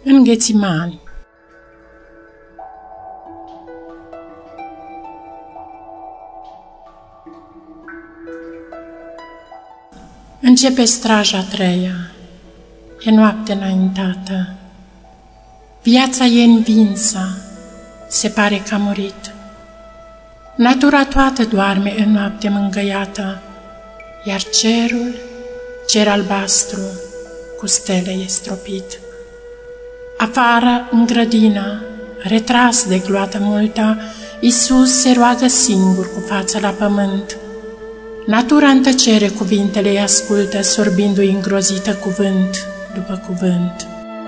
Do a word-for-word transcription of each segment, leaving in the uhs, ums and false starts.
În Ghețimani. Începe straja a treia, e noapte înaintată. Viața e învinsă, se pare că a murit. Natura toată doarme în noapte mângâiată, iar cerul, cer albastru, cu stele e stropit. Afară, în grădină, retras de gloată multă, Iisus se roagă singur cu fața la pământ. Natura în tăcere cuvintele îi ascultă, sorbindu-i îngrozită cuvânt după cuvânt.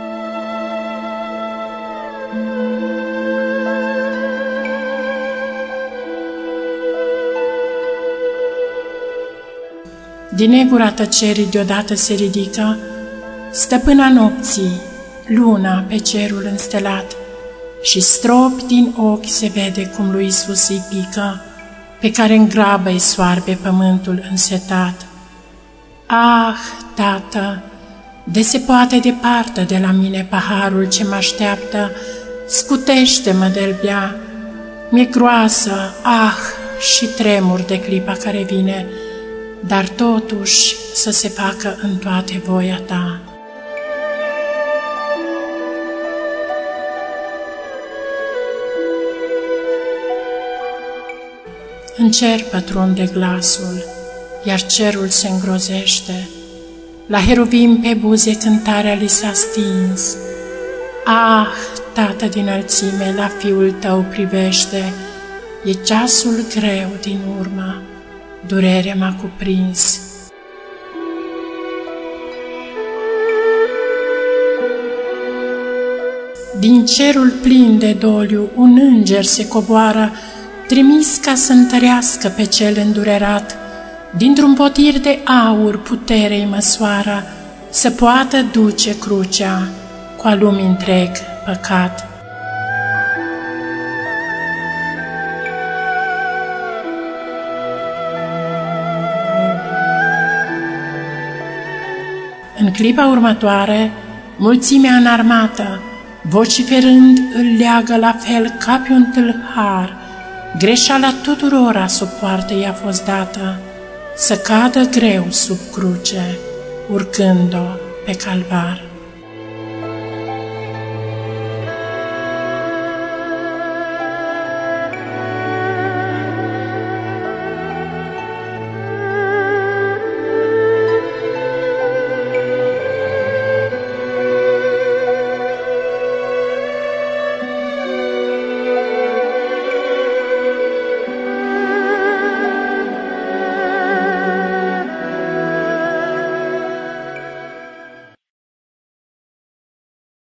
Din negura tăcerii deodată se ridică stăpâna nopții, luna pe cerul înstelat, și strop din ochi se vede cum lui Iisus îi pică, pe care în grabă îi soarbe pământul însetat. Ah, Tată, de se poate departe de la mine paharul ce mă așteaptă, scutește-mă de-l bea. Mi-e groasă, ah, și tremur de clipa care vine, dar totuși să se facă în toate voia ta. În cer pătrunde glasul, iar cerul se îngrozește. La heruvim pe buze cântarea li s-a stins. Ah, Tată din înălțime, la Fiul tău privește, e ceasul greu din urmă, durerea m-a cuprins. Din cerul plin de doliu, un înger se coboară, trimis ca să întărească pe cel îndurerat. Dintr-un potir de aur putere-i măsoară, să poată duce crucea cu a lumii întreg păcat. În clipa următoare, mulțimea înarmată, vociferând, îl leagă la fel ca pe un tâlhar. Greșeala tuturora sub poartă i-a fost dată, să cadă greu sub cruce, urcând-o pe calvar.